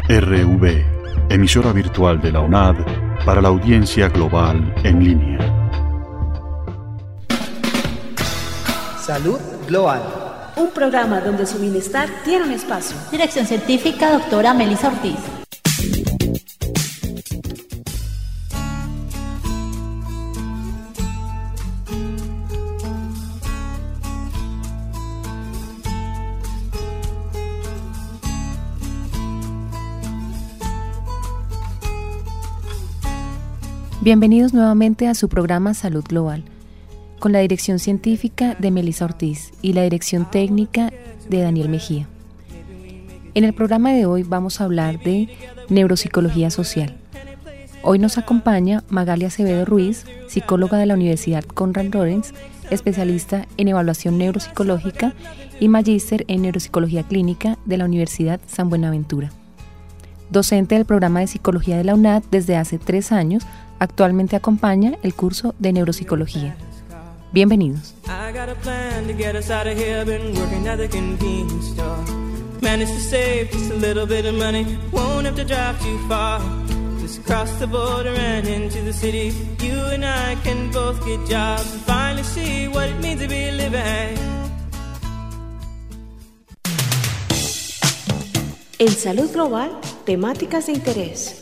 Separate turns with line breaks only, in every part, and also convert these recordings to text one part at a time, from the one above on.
RV, emisora virtual de la UNAD para la audiencia global en línea.
Salud Global.
Un programa donde su bienestar tiene un espacio.
Dirección científica, doctora Melissa Ortiz.
Bienvenidos nuevamente a su programa Salud Global, con la dirección científica de Melissa Ortiz y la dirección técnica de Daniel Mejía. En el programa de hoy vamos a hablar de neuropsicología social. Hoy nos acompaña Magali Acevedo Ruiz, psicóloga de la Universidad Konrad Lorenz, especialista en evaluación neuropsicológica y magíster en neuropsicología clínica de la Universidad San Buenaventura. Docente del programa de psicología de la UNAD desde hace 3 años, actualmente acompaña el curso de neuropsicología. Bienvenidos.
En Salud Global, temáticas de interés.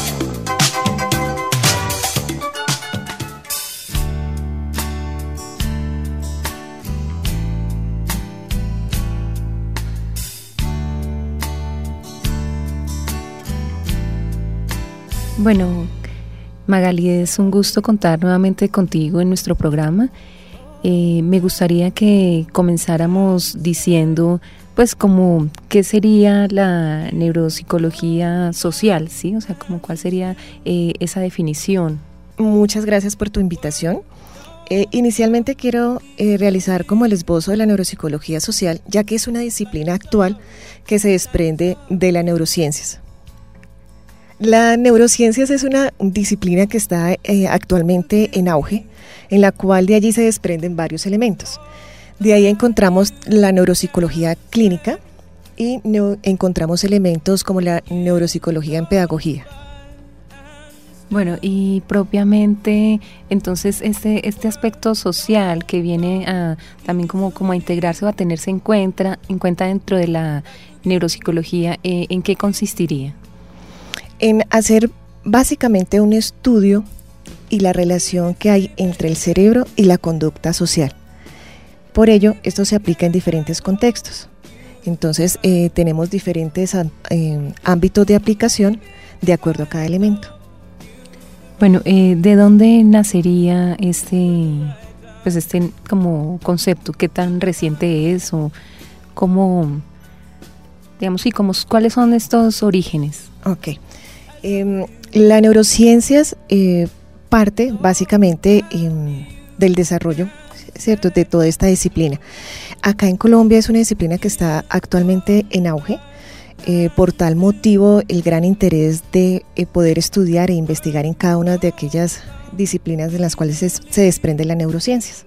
Bueno, Magali, es un gusto contar nuevamente contigo en nuestro programa. Me gustaría que comenzáramos diciendo, pues, como qué sería la neuropsicología social, ¿sí? O sea, como cuál sería esa definición.
Muchas gracias por tu invitación. Inicialmente quiero realizar como el esbozo de la neuropsicología social, ya que es una disciplina actual que se desprende de las neurociencias. La neurociencias es una disciplina que está actualmente en auge, en la cual de allí se desprenden varios elementos. De ahí encontramos la neuropsicología clínica y encontramos elementos como la neuropsicología en pedagogía.
Bueno, y propiamente, entonces, este aspecto social que viene a también como a integrarse o a tenerse en cuenta dentro de la neuropsicología, ¿en qué consistiría?
En hacer básicamente un estudio y la relación que hay entre el cerebro y la conducta social. Por ello, esto se aplica en diferentes contextos. Entonces, tenemos diferentes ámbitos de aplicación de acuerdo a cada elemento.
Bueno, ¿de dónde nacería este como concepto? ¿Qué tan reciente es? O cómo, digamos, sí, ¿cuáles son estos orígenes?
Ok. La neurociencias parte básicamente del desarrollo, ¿cierto?, de toda esta disciplina. Acá en Colombia es una disciplina que está actualmente en auge. Por tal motivo, el gran interés de poder estudiar e investigar en cada una de aquellas disciplinas de las cuales se desprende la neurociencias.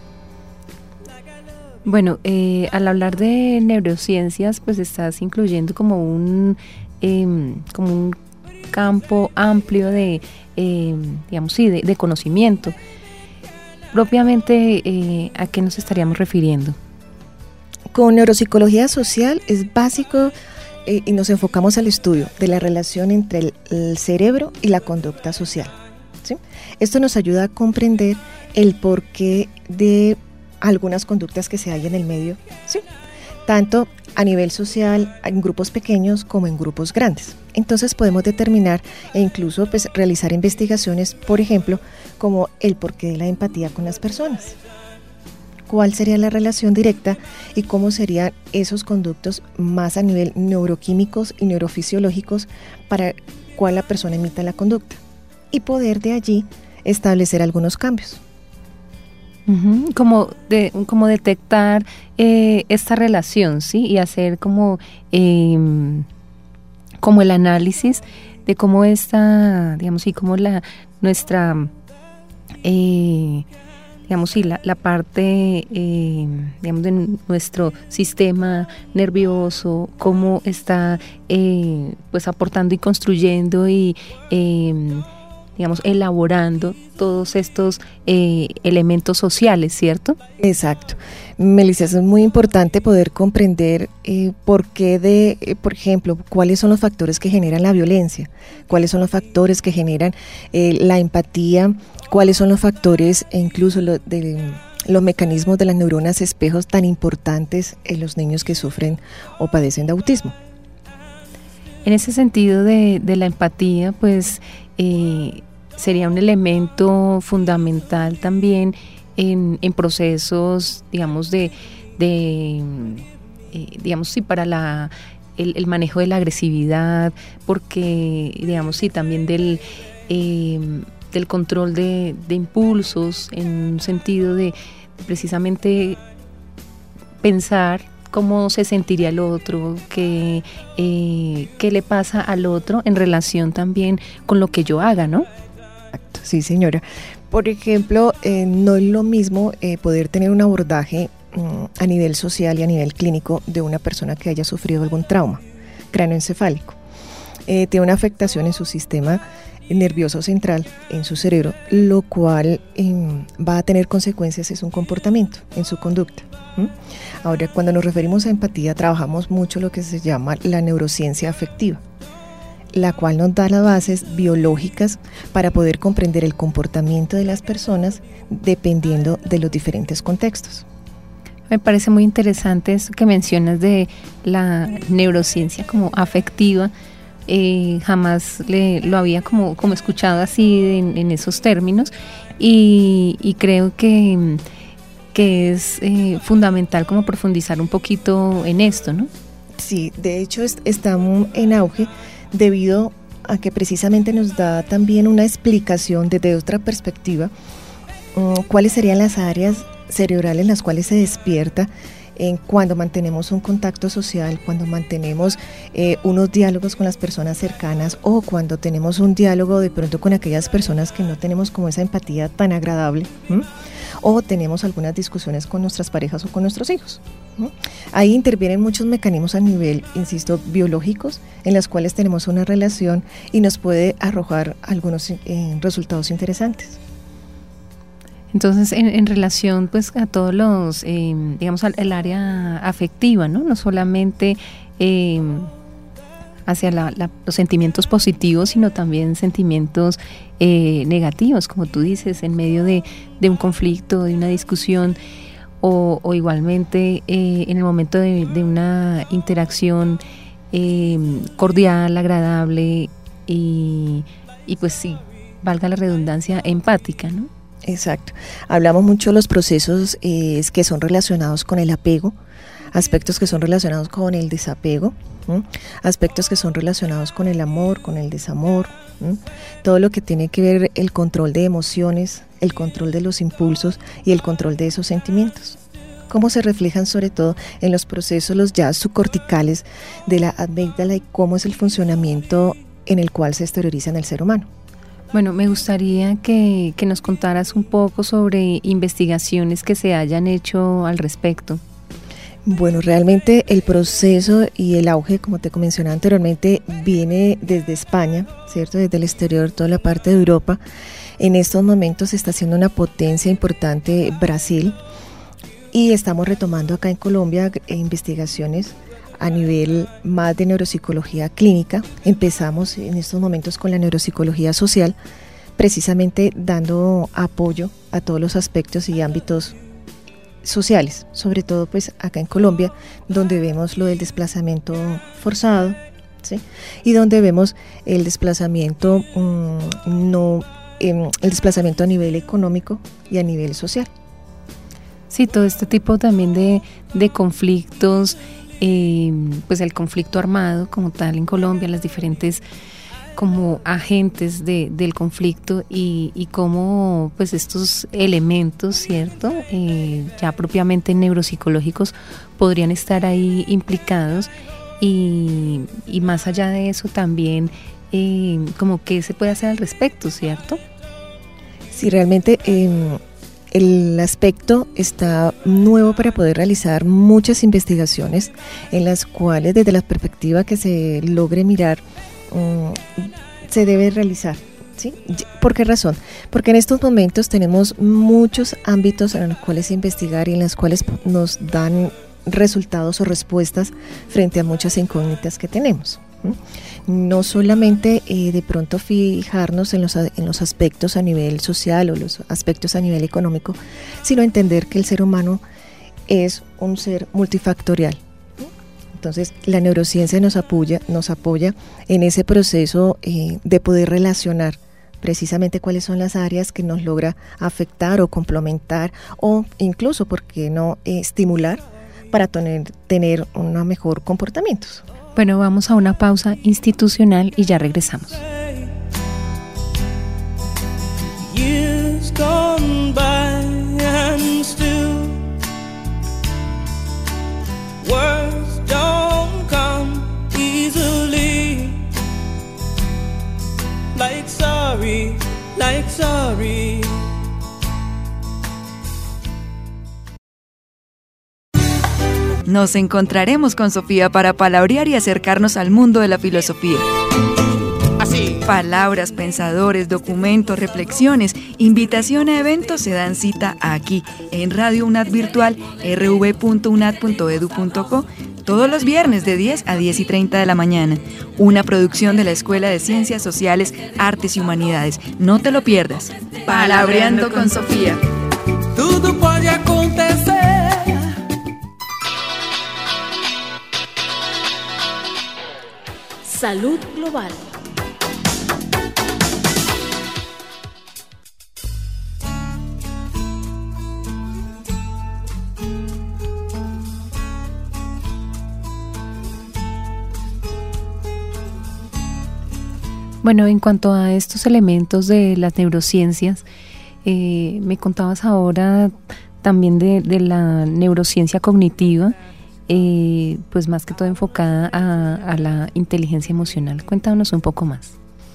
Bueno, al hablar de neurociencias, pues estás incluyendo como un campo amplio de, digamos, sí, de conocimiento. Propiamente, ¿a qué nos estaríamos refiriendo?
Con neuropsicología social es básico y nos enfocamos al estudio de la relación entre el cerebro y la conducta social, ¿sí? Esto nos ayuda a comprender el porqué de algunas conductas que se hay en el medio, ¿sí?, tanto a nivel social, en grupos pequeños como en grupos grandes. Entonces podemos determinar e incluso pues realizar investigaciones, por ejemplo, como el porqué de la empatía con las personas. ¿Cuál sería la relación directa y cómo serían esos conductos más a nivel neuroquímicos y neurofisiológicos para cuál la persona imita la conducta? Y poder de allí establecer algunos cambios.
Como detectar esta relación, ¿sí? Y hacer como el análisis de cómo esta, digamos, y cómo nuestra digamos, sí, la parte, digamos, de nuestro sistema nervioso, cómo está, pues, aportando y construyendo y, digamos, elaborando todos estos elementos sociales, ¿cierto?
Exacto. Melissa, es muy importante poder comprender por qué por ejemplo, cuáles son los factores que generan la violencia, cuáles son los factores que generan la empatía, cuáles son los factores e incluso los mecanismos de las neuronas espejos tan importantes en los niños que sufren o padecen de autismo.
En ese sentido de la empatía, pues sería un elemento fundamental también en procesos, digamos, digamos, sí, para el manejo de la agresividad, porque, digamos, sí, también del control de impulsos, en un sentido de precisamente pensar cómo se sentiría el otro, qué le pasa al otro en relación también con lo que yo haga, ¿no?
Exacto, sí, señora. Por ejemplo, no es lo mismo poder tener un abordaje a nivel social y a nivel clínico de una persona que haya sufrido algún trauma cráneoencefálico. Tiene una afectación en su sistema nervioso central, en su cerebro, lo cual va a tener consecuencias en su comportamiento, en su conducta. Ahora, cuando nos referimos a empatía, trabajamos mucho lo que se llama la neurociencia afectiva, la cual nos da las bases biológicas para poder comprender el comportamiento de las personas dependiendo de los diferentes contextos.
Me parece muy interesante eso que mencionas de la neurociencia como afectiva. Jamás lo había como escuchado así en esos términos y creo que es fundamental como profundizar un poquito en esto, ¿no?
Sí, de hecho está en auge debido a que precisamente nos da también una explicación desde otra perspectiva cuáles serían las áreas cerebrales en las cuales se despierta cuando mantenemos un contacto social, cuando mantenemos unos diálogos con las personas cercanas o cuando tenemos un diálogo de pronto con aquellas personas que no tenemos como esa empatía tan agradable, o tenemos algunas discusiones con nuestras parejas o con nuestros hijos. Ahí intervienen muchos mecanismos a nivel, insisto, biológicos, en los cuales tenemos una relación y nos puede arrojar algunos resultados interesantes.
Entonces, en relación pues a todos los, digamos, el área afectiva, ¿no? No solamente hacia los sentimientos positivos, sino también sentimientos negativos, como tú dices, en medio de un conflicto, de una discusión, o igualmente en el momento de una interacción cordial, agradable y pues sí, valga la redundancia, empática, ¿no?
Exacto. Hablamos mucho de los procesos que son relacionados con el apego, aspectos que son relacionados con el desapego, aspectos que son relacionados con el amor, con el desamor, todo lo que tiene que ver el control de emociones, el control de los impulsos y el control de esos sentimientos. Cómo se reflejan sobre todo en los procesos los ya subcorticales de la amígdala y cómo es el funcionamiento en el cual se exterioriza en el ser humano.
Bueno, me gustaría que nos contaras un poco sobre investigaciones que se hayan hecho al respecto.
Bueno, realmente el proceso y el auge, como te mencionaba anteriormente, viene desde España, ¿cierto? Desde el exterior, toda la parte de Europa. En estos momentos se está haciendo una potencia importante Brasil y estamos retomando acá en Colombia investigaciones a nivel más de neuropsicología clínica. Empezamos en estos momentos con la neuropsicología social, precisamente dando apoyo a todos los aspectos y ámbitos sociales, sobre todo pues acá en Colombia, donde vemos lo del desplazamiento forzado, ¿sí? Y donde vemos el desplazamiento el desplazamiento a nivel económico y a nivel social.
Sí, todo este tipo también de conflictos, pues el conflicto armado como tal en Colombia, las diferentes como agentes del conflicto y cómo pues estos elementos, ¿cierto? Ya propiamente neuropsicológicos podrían estar ahí implicados y más allá de eso también como qué se puede hacer al respecto, ¿cierto?
Sí, realmente el aspecto está nuevo para poder realizar muchas investigaciones en las cuales desde la perspectiva que se logre mirar se debe realizar. ¿Sí? ¿Por qué razón? Porque en estos momentos tenemos muchos ámbitos en los cuales investigar y en los cuales nos dan resultados o respuestas frente a muchas incógnitas que tenemos. No solamente de pronto fijarnos en los aspectos a nivel social o los aspectos a nivel económico, sino entender que el ser humano es un ser multifactorial. Entonces, la neurociencia nos apoya en ese proceso de poder relacionar precisamente cuáles son las áreas que nos logra afectar o complementar o incluso, ¿por qué no, estimular para tener un mejor comportamiento?
Bueno, vamos a una pausa institucional y ya regresamos. Years gone by and still words don't come easily. Like sorry, like sorry.
Nos encontraremos con Sofía para palabrear y acercarnos al mundo de la filosofía. Así. Palabras, pensadores, documentos, reflexiones, invitación a eventos se dan cita aquí, en Radio UNAD Virtual, rv.unad.edu.co, todos los viernes de 10 a 10:30 de la mañana. Una producción de la Escuela de Ciencias Sociales, Artes y Humanidades. No te lo pierdas. Palabreando con Sofía.
Tudo pode acontecer.
Salud global.
Bueno, en cuanto a estos elementos de las neurociencias, me contabas ahora también de la neurociencia cognitiva, pues más que todo enfocada a la inteligencia emocional. Cuéntanos un poco más.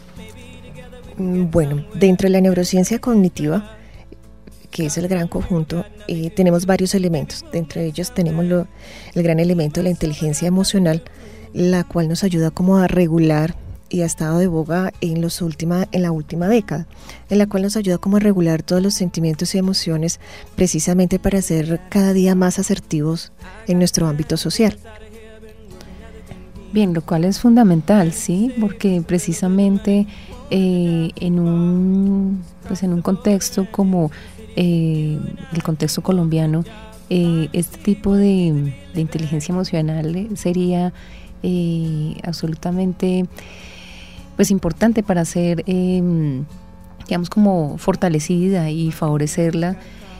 Bueno, dentro de la neurociencia cognitiva, que es el gran conjunto, tenemos varios elementos. Dentro de ellos tenemos el gran elemento de la inteligencia emocional, la cual nos ayuda como a regular y ha estado de boga en la última década, en la cual nos ayuda como a regular todos los sentimientos y emociones precisamente para ser cada día más asertivos en nuestro ámbito social.
Bien, lo cual es fundamental, ¿sí? Porque precisamente en un contexto como el contexto colombiano, este tipo de inteligencia emocional sería absolutamente pues importante para ser digamos como fortalecida y favorecerla.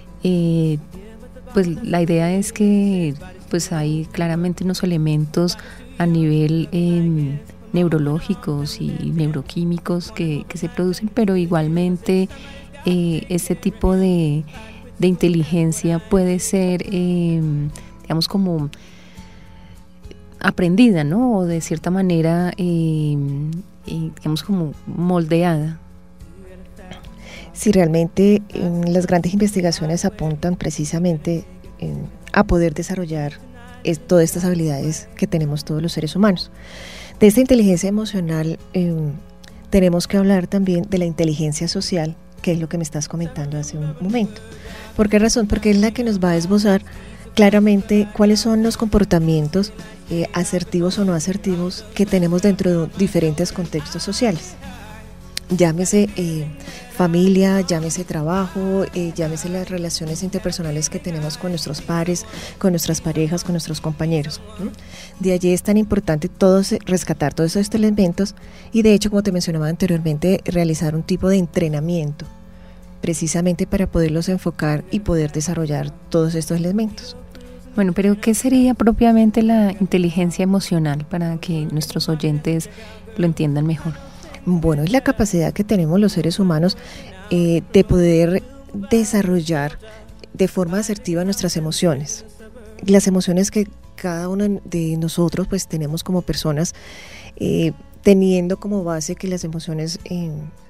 Pues la idea es que pues hay claramente unos elementos a nivel neurológicos y neuroquímicos que se producen, pero igualmente este tipo de inteligencia puede ser digamos como aprendida, ¿no? O de cierta manera digamos como moldeada.
Sí, realmente las grandes investigaciones apuntan precisamente a poder desarrollar todas estas habilidades que tenemos todos los seres humanos. De esta inteligencia emocional tenemos que hablar también de la inteligencia social, que es lo que me estás comentando hace un momento. ¿Por qué razón? Porque es la que nos va a esbozar claramente cuáles son los comportamientos asertivos o no asertivos que tenemos dentro de diferentes contextos sociales. Llámese familia, llámese trabajo, llámese las relaciones interpersonales que tenemos con nuestros pares, con nuestras parejas, con nuestros compañeros. De allí es tan importante rescatar todos estos elementos y de hecho, como te mencionaba anteriormente, realizar un tipo de entrenamiento precisamente para poderlos enfocar y poder desarrollar todos estos elementos.
Bueno, pero ¿qué sería propiamente la inteligencia emocional para que nuestros oyentes lo entiendan mejor?
Bueno, es la capacidad que tenemos los seres humanos de poder desarrollar de forma asertiva nuestras emociones. Las emociones que cada uno de nosotros pues tenemos como personas, teniendo como base que las emociones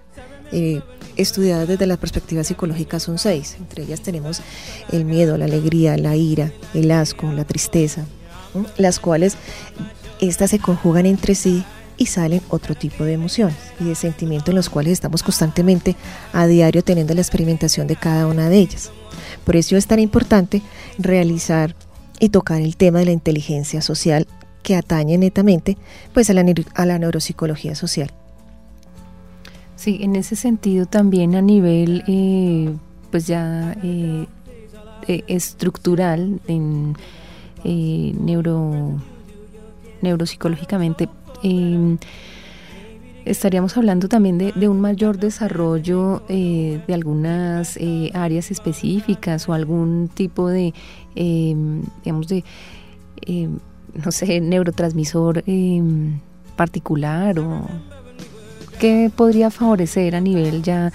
estudiadas desde la perspectiva psicológica son 6. Entre ellas tenemos el miedo, la alegría, la ira, el asco, la tristeza, las cuales estas se conjugan entre sí y salen otro tipo de emociones y de sentimientos en los cuales estamos constantemente a diario teniendo la experimentación de cada una de ellas. Por eso es tan importante realizar y tocar el tema de la inteligencia social, que atañe netamente pues a la neuropsicología social.
Sí, en ese sentido también a nivel pues ya estructural, en neuropsicológicamente, estaríamos hablando también de un mayor desarrollo de algunas áreas específicas o algún tipo de, digamos, de, no sé, neurotransmisor particular, o qué podría favorecer a nivel ya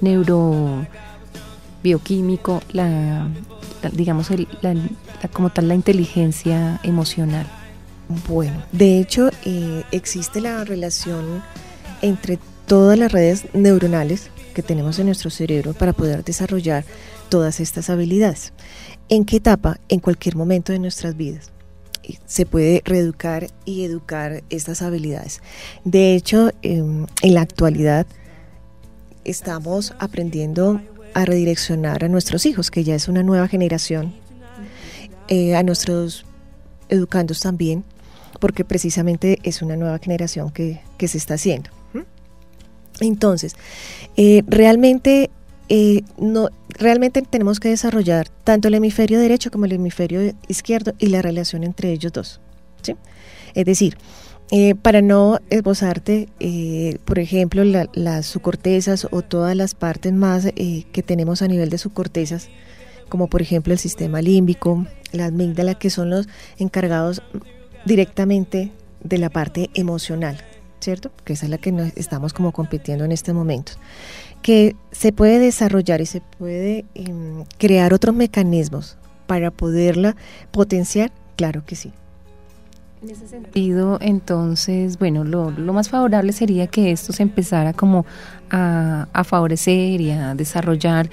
neurobioquímico digamos, como tal, la inteligencia emocional.
Bueno, de hecho existe la relación entre todas las redes neuronales que tenemos en nuestro cerebro para poder desarrollar todas estas habilidades. ¿En qué etapa? En cualquier momento de nuestras vidas se puede reeducar y educar estas habilidades. De hecho, en la actualidad estamos aprendiendo a redireccionar a nuestros hijos, que ya es una nueva generación, a nuestros educandos también, porque precisamente es una nueva generación que se está haciendo. Entonces, realmente tenemos que desarrollar tanto el hemisferio derecho como el hemisferio izquierdo y la relación entre ellos dos, ¿sí? Es decir, para no esbozarte, por ejemplo, las subcortezas o todas las partes más que tenemos a nivel de subcortezas, como por ejemplo el sistema límbico, la amígdala, que son los encargados directamente de la parte emocional, ¿cierto? Que esa es la que nos estamos como compitiendo en este momento. Que se puede desarrollar y se puede crear otros mecanismos para poderla potenciar, claro que sí.
En ese sentido, entonces, bueno, lo más favorable sería que esto se empezara como a favorecer y a desarrollar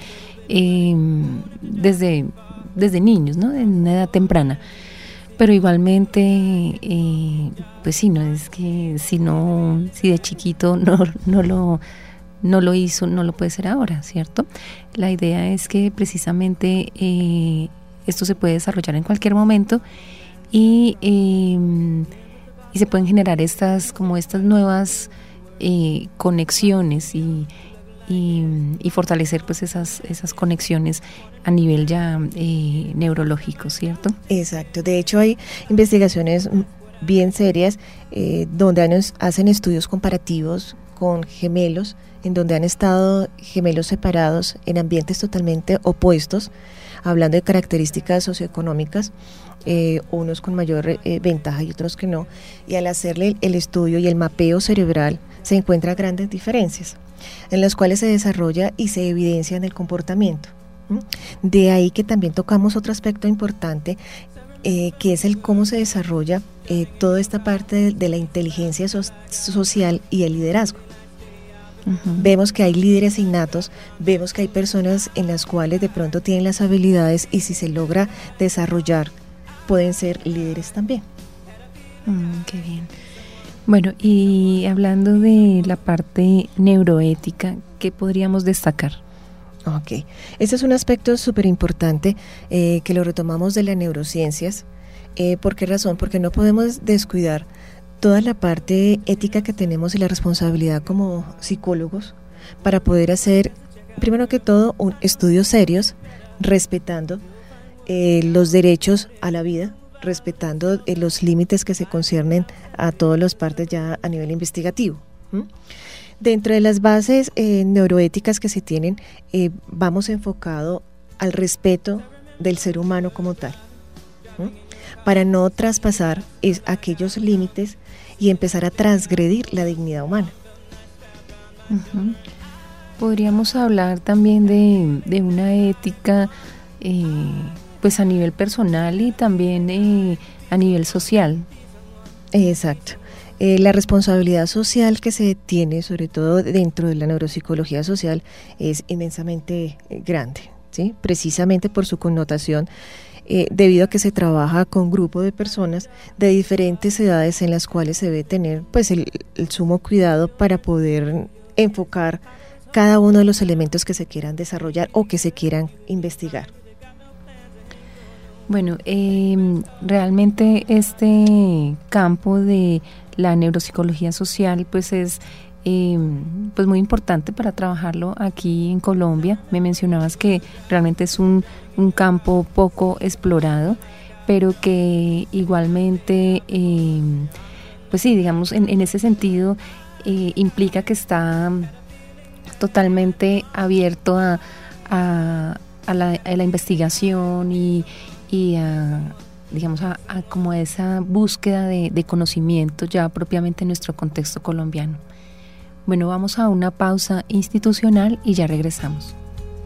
desde niños, ¿no? En una edad temprana. Pero igualmente, pues sí, no es que si de chiquito no lo hizo, no lo puede hacer ahora, ¿cierto? La idea es que precisamente esto se puede desarrollar en cualquier momento y se pueden generar estas nuevas conexiones y fortalecer pues esas conexiones a nivel ya neurológico, ¿cierto?
Exacto. De hecho, hay investigaciones bien serias donde hacen estudios comparativos con gemelos, en donde han estado gemelos separados en ambientes totalmente opuestos, hablando de características socioeconómicas, unos con mayor ventaja y otros que no, y al hacerle el estudio y el mapeo cerebral se encuentran grandes diferencias, en las cuales se desarrolla y se evidencia en el comportamiento. De ahí que también tocamos otro aspecto importante, que es el cómo se desarrolla toda esta parte de la inteligencia social y el liderazgo. Uh-huh. Vemos que hay líderes innatos, vemos que hay personas en las cuales de pronto tienen las habilidades y si se logra desarrollar pueden ser líderes también.
Qué bien. Bueno, y hablando de la parte neuroética, ¿qué podríamos destacar?
Ok, este es un aspecto súper importante que lo retomamos de las neurociencias. ¿Por qué razón? Porque no podemos descuidar toda la parte ética que tenemos y la responsabilidad como psicólogos para poder hacer, primero que todo, estudios serios, respetando los derechos a la vida, respetando los límites que se conciernen a todas las partes ya a nivel investigativo. Dentro de las bases neuroéticas que se tienen, vamos enfocado al respeto del ser humano como tal, para no traspasar aquellos límites y empezar a transgredir la dignidad humana.
Uh-huh. Podríamos hablar también de una ética pues a nivel personal y también a nivel social.
Exacto. La responsabilidad social que se tiene, sobre todo dentro de la neuropsicología social, es inmensamente grande, ¿sí? Precisamente por su connotación, debido a que se trabaja con grupos de personas de diferentes edades en las cuales se debe tener pues el sumo cuidado para poder enfocar cada uno de los elementos que se quieran desarrollar o que se quieran investigar.
Bueno, realmente este campo de la neuropsicología social pues es pues muy importante para trabajarlo aquí en Colombia. Me mencionabas que realmente es un campo poco explorado, pero que igualmente pues sí, digamos en ese sentido implica que está totalmente abierto a la investigación y digamos a como esa búsqueda de conocimiento ya propiamente en nuestro contexto colombiano. Bueno, vamos a una pausa institucional y ya regresamos.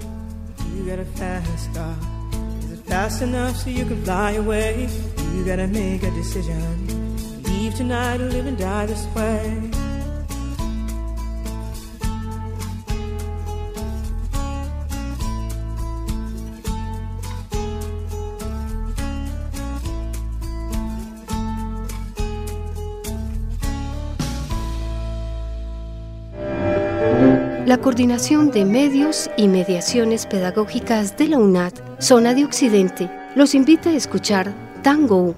La Coordinación de Medios y Mediaciones Pedagógicas de la UNAD, Zona de Occidente, los invita a escuchar Tango.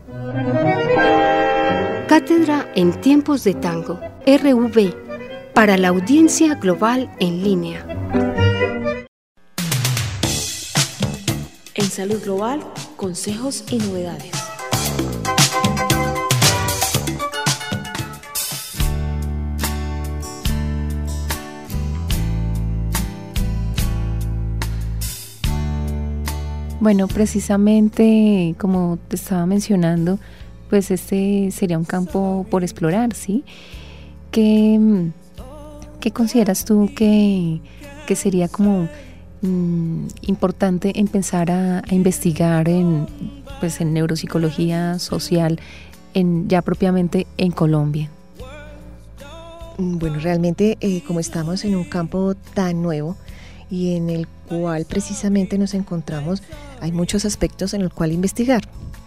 Cátedra en Tiempos de Tango, RV, para la audiencia global en línea.
En Salud Global, consejos y novedades.
Bueno, precisamente como te estaba mencionando, pues este sería un campo por explorar, ¿sí? ¿Qué consideras tú que sería como importante empezar a investigar en neuropsicología social ya propiamente en Colombia?
Bueno, realmente como estamos en un campo tan nuevo y en el cual precisamente nos encontramos, hay muchos aspectos en el cual investigar.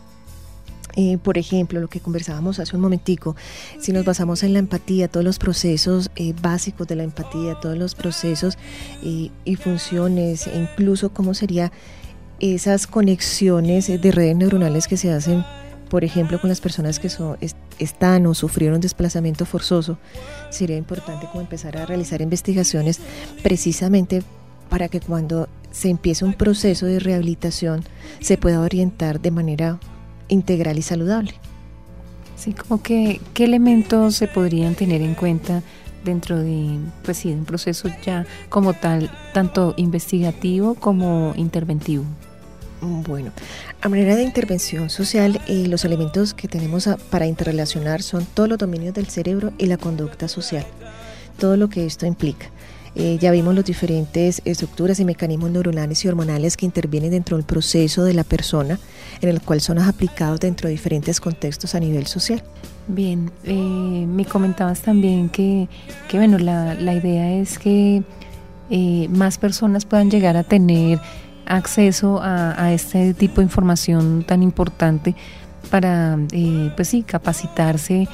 Por ejemplo, lo que conversábamos hace un momentico, si nos basamos en la empatía, todos los procesos básicos de la empatía, todos los procesos y funciones, e incluso cómo serían esas conexiones de redes neuronales que se hacen, por ejemplo, con las personas que están o sufrieron desplazamiento forzoso, sería importante como empezar a realizar investigaciones precisamente para que cuando se empiece un proceso de rehabilitación se pueda orientar de manera integral y saludable.
Sí, como que ¿qué elementos se podrían tener en cuenta dentro de, pues sí, de un proceso ya como tal, tanto investigativo como interventivo?
Bueno, a manera de intervención social, los elementos que tenemos para interrelacionar son todos los dominios del cerebro y la conducta social, todo lo que esto implica. Ya vimos las diferentes estructuras y mecanismos neuronales y hormonales que intervienen dentro del proceso de la persona, en el cual son aplicados dentro de diferentes contextos a nivel social.
Bien, me comentabas también que bueno, la idea es que más personas puedan llegar a tener acceso a este tipo de información tan importante para, pues sí, capacitarse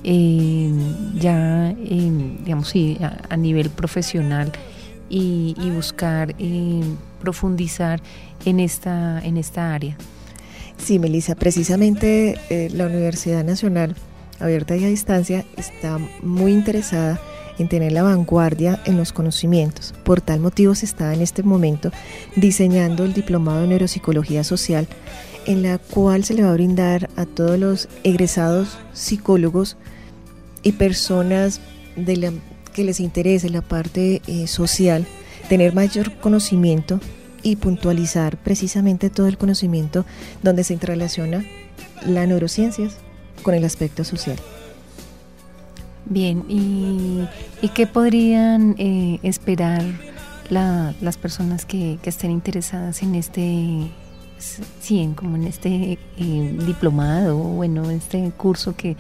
digamos sí, a nivel profesional y buscar profundizar en esta área.
Sí, Melissa, precisamente la Universidad Nacional Abierta y a Distancia está muy interesada en tener la vanguardia en los conocimientos. Por tal motivo se está en este momento diseñando el diplomado de neuropsicología social, en la cual se le va a brindar a todos los egresados psicólogos y personas que les interese la parte social, tener mayor conocimiento y puntualizar precisamente todo el conocimiento donde se interrelaciona las neurociencias con el aspecto social.
Bien, ¿y qué podrían esperar las personas que estén interesadas en este diplomado, bueno, este curso que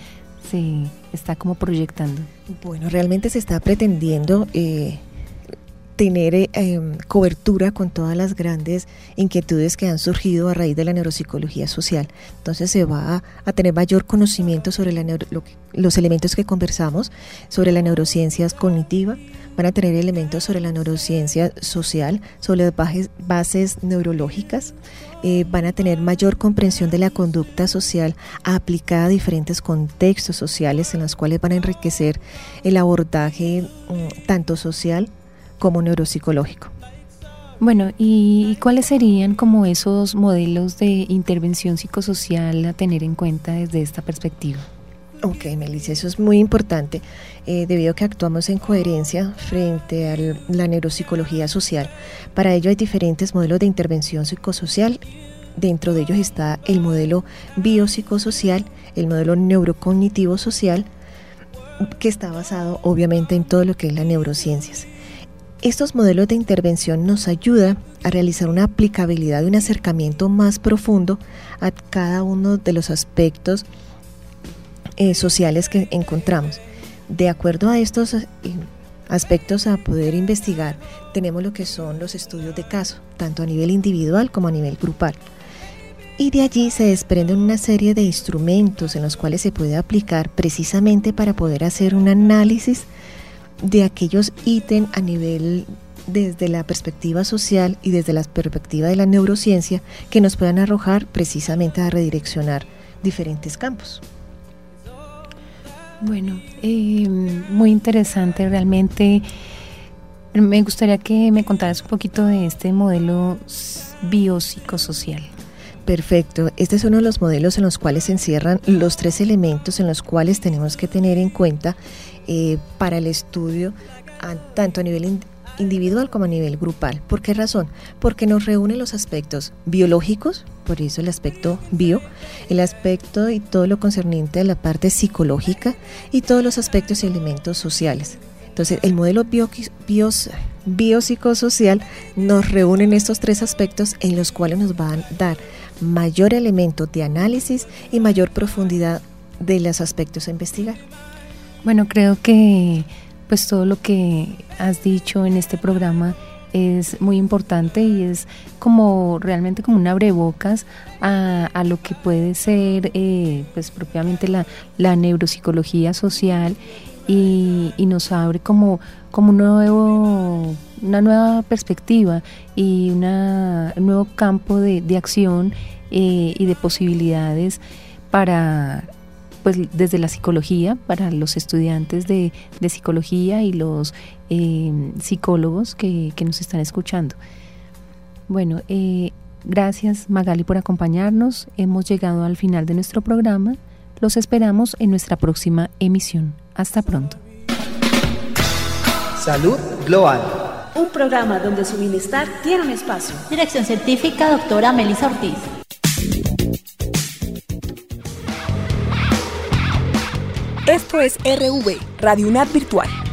se está como proyectando?
Bueno, realmente se está pretendiendo tener cobertura con todas las grandes inquietudes que han surgido a raíz de la neuropsicología social. Entonces se va a tener mayor conocimiento sobre los elementos que conversamos, sobre la neurociencia cognitiva, van a tener elementos sobre la neurociencia social, sobre las bases neurológicas, van a tener mayor comprensión de la conducta social aplicada a diferentes contextos sociales en los cuales van a enriquecer el abordaje tanto social como neuropsicológico.
Bueno, ¿y cuáles serían como esos modelos de intervención psicosocial a tener en cuenta desde esta perspectiva?
Ok, Melissa, eso es muy importante, debido a que actuamos en coherencia frente a la neuropsicología social. Para ello hay diferentes modelos de intervención psicosocial. Dentro de ellos está el modelo biopsicosocial, el modelo neurocognitivo social, que está basado obviamente en todo lo que es las neurociencias. Estos modelos de intervención nos ayudan a realizar una aplicabilidad y un acercamiento más profundo a cada uno de los aspectos sociales que encontramos. De acuerdo a estos aspectos a poder investigar, tenemos lo que son los estudios de caso, tanto a nivel individual como a nivel grupal. Y de allí se desprenden una serie de instrumentos en los cuales se puede aplicar precisamente para poder hacer un análisis de aquellos ítems a nivel desde la perspectiva social y desde la perspectiva de la neurociencia que nos puedan arrojar precisamente a redireccionar diferentes campos.
Bueno, muy interesante realmente. Me gustaría que me contaras un poquito de este modelo biopsicosocial.
Perfecto, este es uno de los modelos en los cuales se encierran los 3 elementos en los cuales tenemos que tener en cuenta para el estudio tanto a nivel individual como a nivel grupal. ¿Por qué razón? Porque nos reúnen los aspectos biológicos, por eso el aspecto bio, el aspecto y todo lo concerniente a la parte psicológica y todos los aspectos y elementos sociales. Entonces, el modelo biopsicosocial nos reúne en estos 3 aspectos en los cuales nos van a dar mayor elemento de análisis y mayor profundidad de los aspectos a investigar.
Bueno, creo que pues todo lo que has dicho en este programa es muy importante y es como realmente como un abrebocas a lo que puede ser pues propiamente la neuropsicología social y nos abre como una nueva perspectiva y un nuevo campo de acción y de posibilidades para pues desde la psicología, para los estudiantes de psicología y los psicólogos que nos están escuchando. Bueno, gracias Magali por acompañarnos. Hemos llegado al final de nuestro programa. Los esperamos en nuestra próxima emisión. Hasta pronto.
Salud Global.
Un programa donde su bienestar tiene un espacio.
Dirección científica, doctora Melissa Ortiz.
Esto es RV, Radio UNAD Virtual.